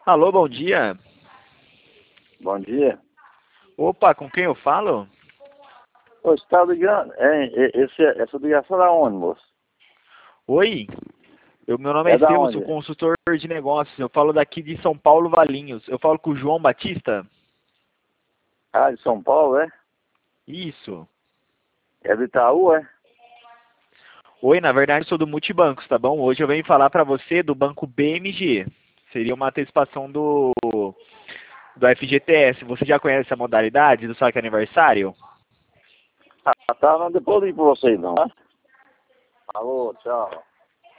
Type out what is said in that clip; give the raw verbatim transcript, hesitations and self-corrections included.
Alô, bom dia. Bom dia. Opa, com quem eu falo? Ô, você tá ligando? É, é, esse, essa ligação é da onde, moço? Oi, eu, meu nome é É da Estevam, sou onde? consultor de negócios. Eu falo daqui de São Paulo, Valinhos. Eu falo com o João Batista? Ah, de São Paulo, é? Isso. É do Itaú, é? Oi, na verdade eu sou do Multibancos, tá bom? Hoje eu venho falar para você do banco B M G. Seria uma antecipação do, do F G T S. Você já conhece essa modalidade do saque aniversário? Ah, tá, não, depois eu ligo pra você, não, tá? Alô, tchau.